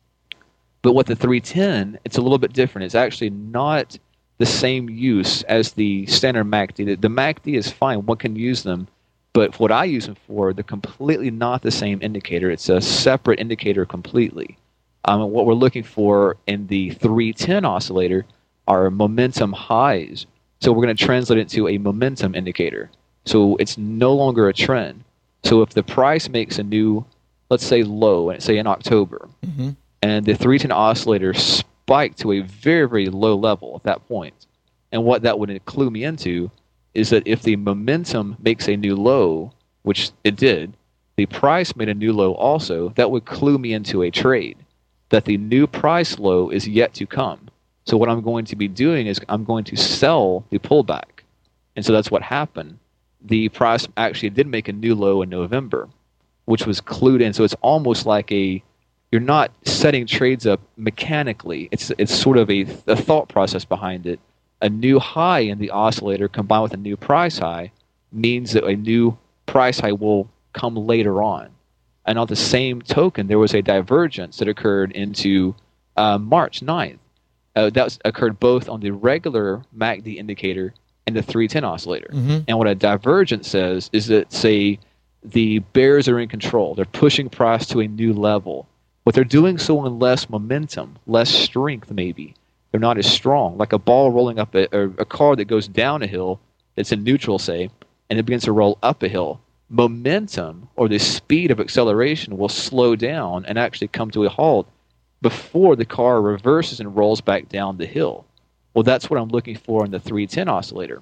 But with the 310, it's a little bit different. It's actually not the same use as the standard MACD. The MACD is fine. One can use them. But what I use them for, they're completely not the same indicator. It's a separate indicator completely. And what we're looking for in the 310 oscillator are momentum highs. So we're going to translate it to a momentum indicator. So it's no longer a trend. So if the price makes a new, let's say low, and say in October, and the 310 oscillator spiked to a very, very low level at that point, and what that would clue me into is that if the momentum makes a new low, which it did, the price made a new low also, that would clue me into a trade, that the new price low is yet to come. So what I'm going to be doing is I'm going to sell the pullback. And so that's what happened. The price actually did make a new low in November, which was clued in. So it's almost like you're not setting trades up mechanically. It's sort of a thought process behind it. A new high in the oscillator combined with a new price high means that a new price high will come later on. And on the same token, there was a divergence that occurred into March 9th. That occurred both on the regular MACD indicator and the 310 oscillator. And what a divergence says is that, say, the bears are in control. They're pushing price to a new level. But they're doing so on less momentum, less strength maybe. They're not as strong. Like a ball rolling up a car that goes down a hill that's in neutral, say, and it begins to roll up a hill. Momentum, or the speed of acceleration, will slow down and actually come to a halt before the car reverses and rolls back down the hill. Well, that's what I'm looking for in the 310 oscillator.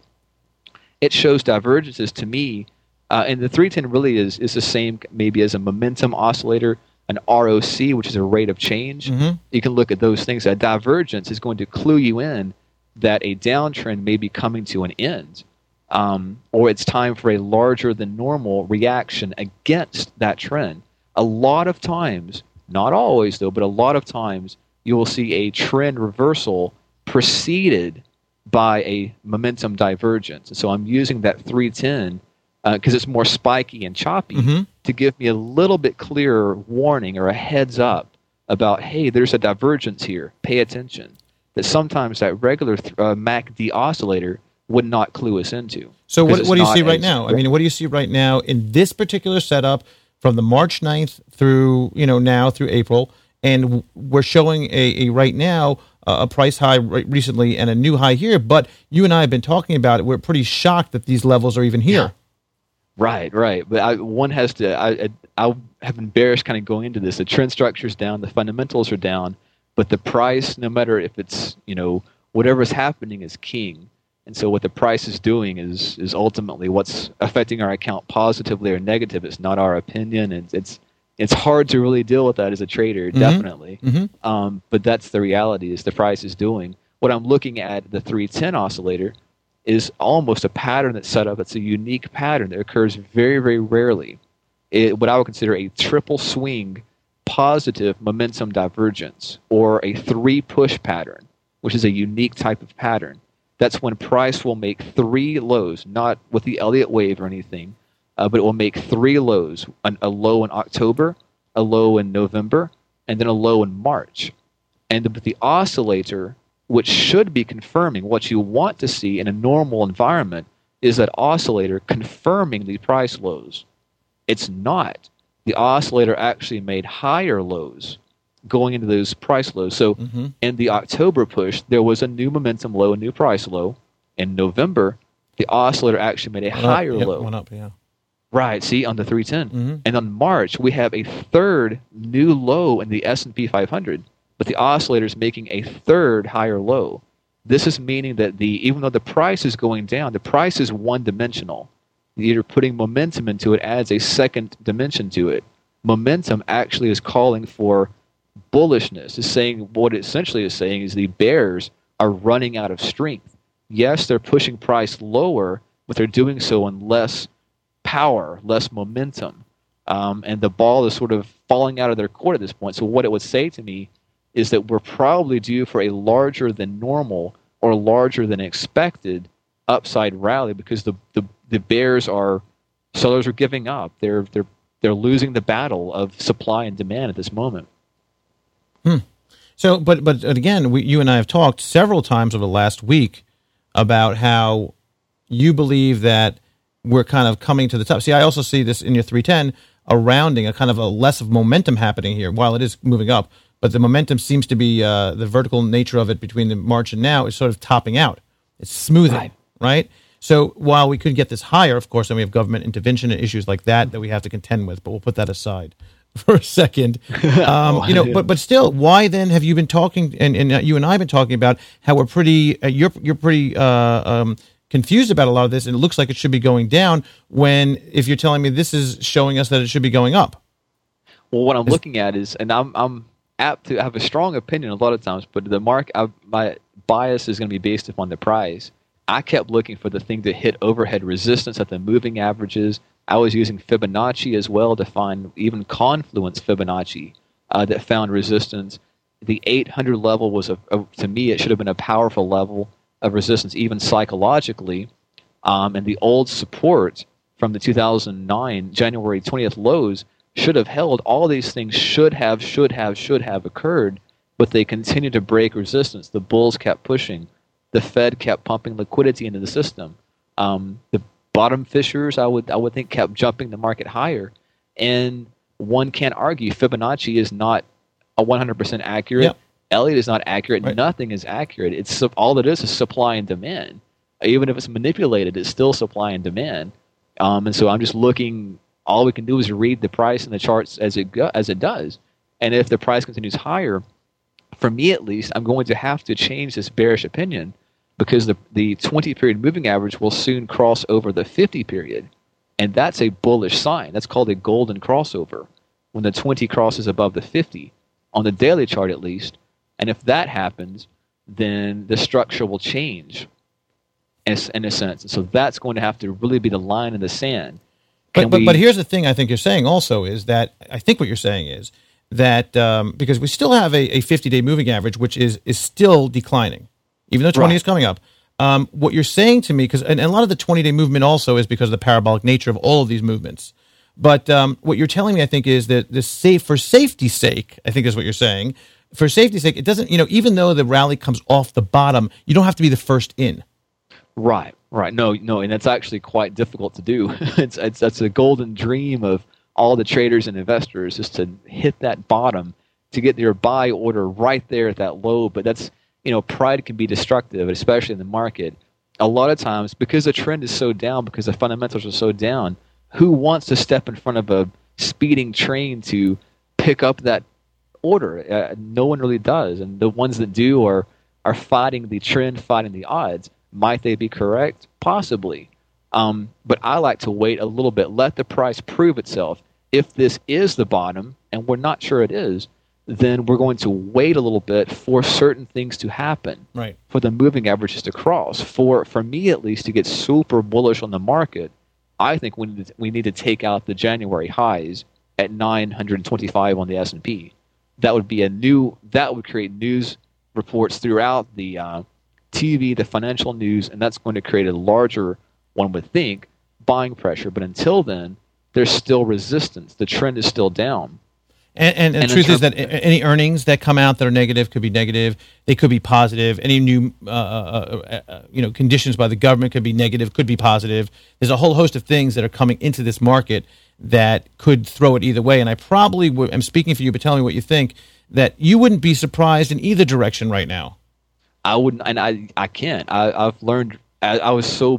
It shows divergences to me, and the 310 really is the same maybe as a momentum oscillator, an ROC, which is a rate of change. You can look at those things. A divergence is going to clue you in that a downtrend may be coming to an end, or it's time for a larger than normal reaction against that trend. A lot of times, not always though, but a lot of times, you will see a trend reversal preceded by a momentum divergence. So I'm using that 310 because it's more spiky and choppy to give me a little bit clearer warning or a heads up about, hey, there's a divergence here. Pay attention. That sometimes that regular MACD oscillator would not clue us into. So what do you see right now? I mean, what do you see right now in this particular setup from the March 9th through, now through April? And we're showing right now a price high recently and a new high here. But you and I have been talking about it. We're pretty shocked that these levels are even here. Yeah. Right. But one has to. I have been bearish kind of going into this. The trend structure's down, the fundamentals are down, but the price, no matter if it's whatever's happening, is king. And so what the price is doing is ultimately what's affecting our account positively or negative. It's not our opinion. It's hard to really deal with that as a trader, definitely. But that's the reality, is the price is doing. What I'm looking at, the 310 oscillator, is almost a pattern that's set up. It's a unique pattern that occurs very, very rarely. What I would consider a triple swing positive momentum divergence, or a 3-push pattern, which is a unique type of pattern. That's when price will make 3 lows, not with the Elliott wave or anything, but it will make 3 lows, a low in October, a low in November, and then a low in March. And the oscillator, which should be confirming what you want to see in a normal environment, is that oscillator confirming the price lows. It's not. The oscillator actually made higher lows going into those price lows. So in the October push, there was a new momentum low, a new price low. In November, the oscillator actually made a higher low. Went up, yeah. Right, see, on the 310. And on March, we have a third new low in the S&P 500, but the oscillator is making a third higher low. This is meaning that even though the price is going down, the price is one-dimensional. You're putting momentum into it adds a second dimension to it. Momentum actually is calling for bullishness. It's saying what it essentially is saying is the bears are running out of strength. Yes, they're pushing price lower, but they're doing so on less power, less momentum. And the ball is sort of falling out of their court at this point. So what it would say to me is that we're probably due for a larger than normal or larger than expected upside rally because the bears sellers are giving up. They're losing the battle of supply and demand at this moment. So, but again, you and I have talked several times over the last week about how you believe that we're kind of coming to the top. See, I also see this in your 310, a rounding, a kind of a less of momentum happening here while it is moving up. But the momentum seems to be the vertical nature of it between the March and now is sort of topping out. It's smoothing, right? So while we could get this higher, of course, then we have government intervention and issues like that we have to contend with. But we'll put that aside for a second. But still, why then have you been talking, and you and I have been talking about how we're pretty, you're pretty confused about a lot of this, and it looks like it should be going down when, if you're telling me this is showing us that it should be going up. Well, what I'm looking at is, and I'm apt to have a strong opinion a lot of times, but my bias is going to be based upon the price. I kept looking for the thing to hit overhead resistance at the moving averages. I was using Fibonacci as well to find even confluence Fibonacci that found resistance. The 800 level was, to me, it should have been a powerful level of resistance, even psychologically. And the old support from the 2009 January 20th lows should have held. All these things should have occurred, but they continued to break resistance. The bulls kept pushing. The Fed kept pumping liquidity into the system. The bottom fishers, I would think, kept jumping the market higher. And one can't argue Fibonacci is not a 100% accurate. Yep. Elliott is not accurate. Right. Nothing is accurate. It's all it is supply and demand. Even if it's manipulated, it's still supply and demand. And so I'm just looking. All we can do is read the price and the charts as it does. And if the price continues higher, for me at least, I'm going to have to change this bearish opinion because the 20-period moving average will soon cross over the 50-period. And that's a bullish sign. That's called a golden crossover, when the 20 crosses above the 50, on the daily chart at least. And if that happens, then the structure will change in a sense. And so that's going to have to really be the line in the sand. But here's the thing I think you're saying also is that, I think what you're saying is that because we still have a 50-day moving average, which is still declining, even though 20 is coming up. What you're saying to me, and a lot of the 20-day movement also is because of the parabolic nature of all of these movements. But what you're telling me, I think, is that for safety's sake, I think is what you're saying. For safety's sake, it doesn't, even though the rally comes off the bottom, you don't have to be the first in. Right. No, and that's actually quite difficult to do. That's a golden dream of all the traders and investors, is to hit that bottom to get your buy order right there at that low. But that's, pride can be destructive, especially in the market. A lot of times, because the trend is so down, because the fundamentals are so down, who wants to step in front of a speeding train to pick up that order? No one really does. And the ones that do are fighting the trend, fighting the odds. Might they be correct? Possibly. But I like to wait a little bit, let the price prove itself. If this is the bottom, and we're not sure it is, then we're going to wait a little bit for certain things to happen, right? For the moving averages to cross. For me, at least, to get super bullish on the market, I think we need to take out the January highs at 925 on the S&P. That would create news reports throughout the TV, the financial news, and that's going to create a larger, one would think, buying pressure. But until then, there's still resistance. The trend is still down. And the truth is that any earnings that come out that are negative could be negative. They could be positive. Any new conditions by the government could be negative, could be positive. There's a whole host of things that are coming into this market that could throw it either way. And I probably am speaking for you, but tell me what you think, that you wouldn't be surprised in either direction right now. I wouldn't, and I can't. I've learned. I was so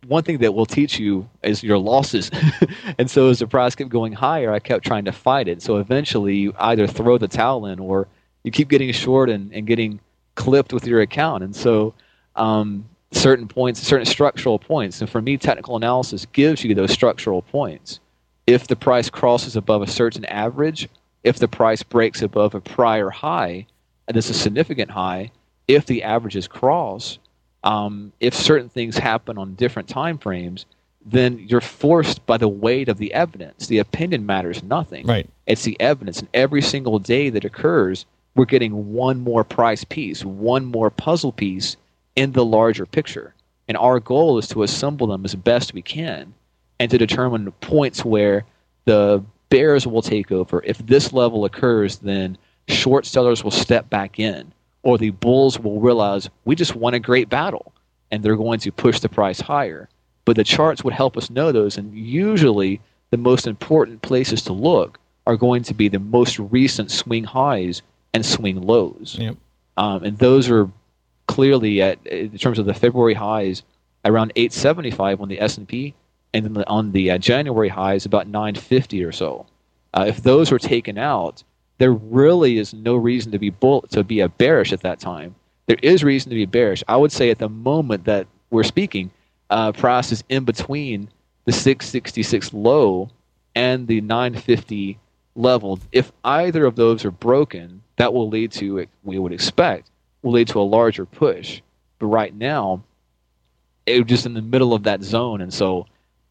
one thing that will teach you is your losses. And so as the price kept going higher, I kept trying to fight it. So eventually you either throw the towel in or you keep getting short and getting clipped with your account. And so certain points, certain structural points. And for me, technical analysis gives you those structural points. If the price crosses above a certain average, if the price breaks above a prior high, and this is a significant high, if the averages cross, if certain things happen on different time frames, then you're forced by the weight of the evidence. The opinion matters nothing. Right. It's the evidence. And every single day that occurs, we're getting one more price piece, one more puzzle piece in the larger picture. And our goal is to assemble them as best we can and to determine points where the bears will take over. If this level occurs, then short sellers will step back in, or the bulls will realize we just won a great battle, and they're going to push the price higher. But the charts would help us know those, and usually the most important places to look are going to be the most recent swing highs and swing lows. Yep. And those are clearly, in terms of the February highs, around 875 on the S&P, and then on the January highs, about 950 or so. If those were taken out, there really is no reason to be bearish at that time. There is reason to be bearish. I would say at the moment that we're speaking, price is in between the 666 low and the 950 level. If either of those are broken, that will lead to, we would expect, will lead to a larger push. But right now, it's just in the middle of that zone, and so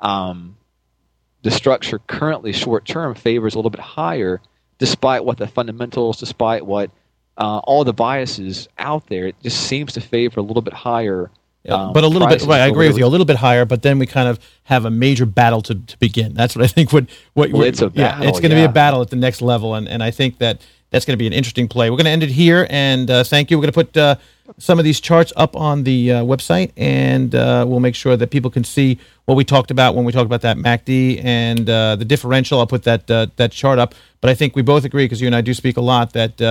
the structure currently short-term favors a little bit higher, despite what the fundamentals, despite what all the biases out there, it just seems to favor a little bit higher. But a little bit, right, I agree with you, a little bit higher, but then we kind of have a major battle to begin. That's what I think it's a battle. Yeah, it's going to be a battle at the next level, and I think that's going to be an interesting play. We're going to end it here, and thank you. We're going to put some of these charts up on the website, and we'll make sure that people can see what we talked about when we talked about that MACD and the differential. I'll put that chart up. But I think we both agree, because you and I do speak a lot, that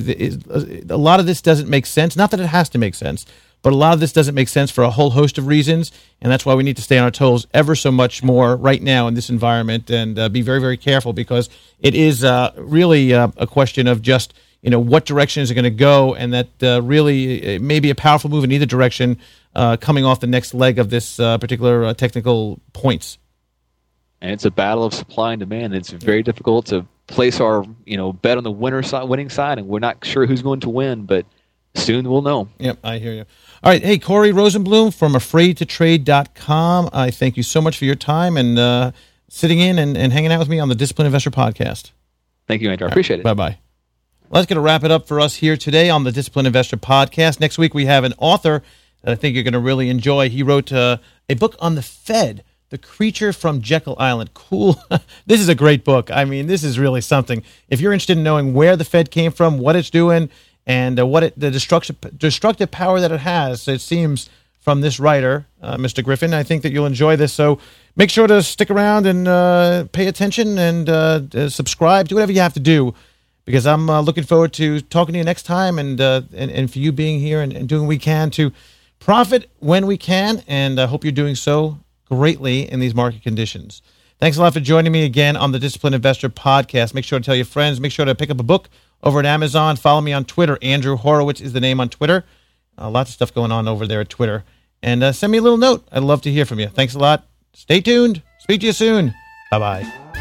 a lot of this doesn't make sense. Not that it has to make sense, but a lot of this doesn't make sense for a whole host of reasons, and that's why we need to stay on our toes ever so much more right now in this environment, and be very, very careful, because it is really a question of just, what direction is it going to go, and that really it may be a powerful move in either direction coming off the next leg of this particular technical points. And it's a battle of supply and demand. It's very difficult to place our bet on the winning side, and we're not sure who's going to win, but soon we'll know. Yep, I hear you. All right, hey, Corey Rosenblum from AfraidToTrade.com. I thank you so much for your time and sitting in and hanging out with me on the Disciplined Investor Podcast. Thank you, Andrew. I appreciate it. Bye-bye. Well, that's going to wrap it up for us here today on the Disciplined Investor Podcast. Next week, we have an author that I think you're going to really enjoy. He wrote a book on the Fed, The Creature from Jekyll Island. Cool. This is a great book. I mean, this is really something. If you're interested in knowing where the Fed came from, what it's doing, and the destructive power that it has, it seems, from this writer, Mr. Griffin, I think that you'll enjoy this. So make sure to stick around and pay attention and subscribe. Do whatever you have to do, because I'm looking forward to talking to you next time, and for you being here and doing what we can to profit when we can, and I hope you're doing so greatly in these market conditions. Thanks a lot for joining me again on the Disciplined Investor Podcast. Make sure to tell your friends. Make sure to pick up a book over at Amazon. Follow me on Twitter. Andrew Horowitz is the name on Twitter. Lots of stuff going on over there at Twitter. And send me a little note. I'd love to hear from you. Thanks a lot. Stay tuned. Speak to you soon. Bye-bye.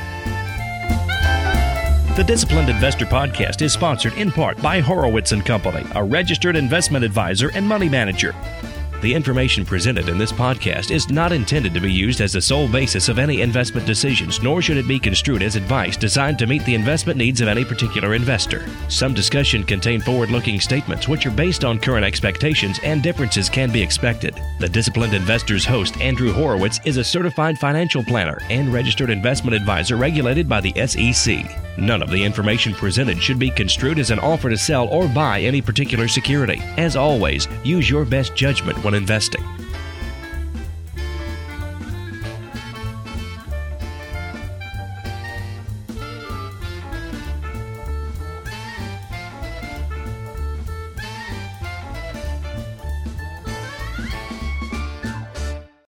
The Disciplined Investor Podcast is sponsored in part by Horowitz & Company, a registered investment advisor and money manager. The information presented in this podcast is not intended to be used as the sole basis of any investment decisions, nor should it be construed as advice designed to meet the investment needs of any particular investor. Some discussion contain forward-looking statements which are based on current expectations, and differences can be expected. The Disciplined Investor's host, Andrew Horowitz, is a certified financial planner and registered investment advisor regulated by the SEC. None of the information presented should be construed as an offer to sell or buy any particular security. As always, use your best judgment when investing.